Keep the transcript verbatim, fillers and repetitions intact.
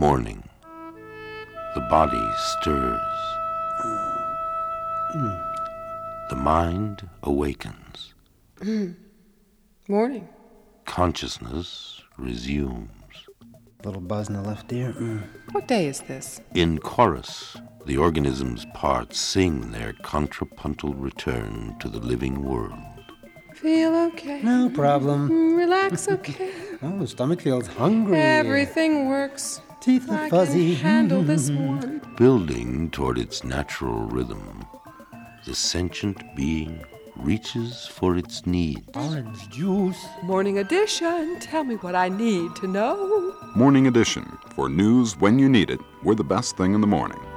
Morning. The body stirs. Mm. The mind awakens. Mm. Morning. Consciousness resumes. Little buzz in the left ear. Mm. What day is this? In chorus, the organism's parts sing their contrapuntal return to the living world. Feel okay. No problem. Mm, relax okay. Oh, the stomach feels hungry. Everything works. Teeth are I fuzzy. can handle this one. Building toward its natural rhythm, the sentient being reaches for its needs. Orange juice. Morning edition. Tell me what I need to know. Morning Edition. For news when you need it, we're the best thing in the morning.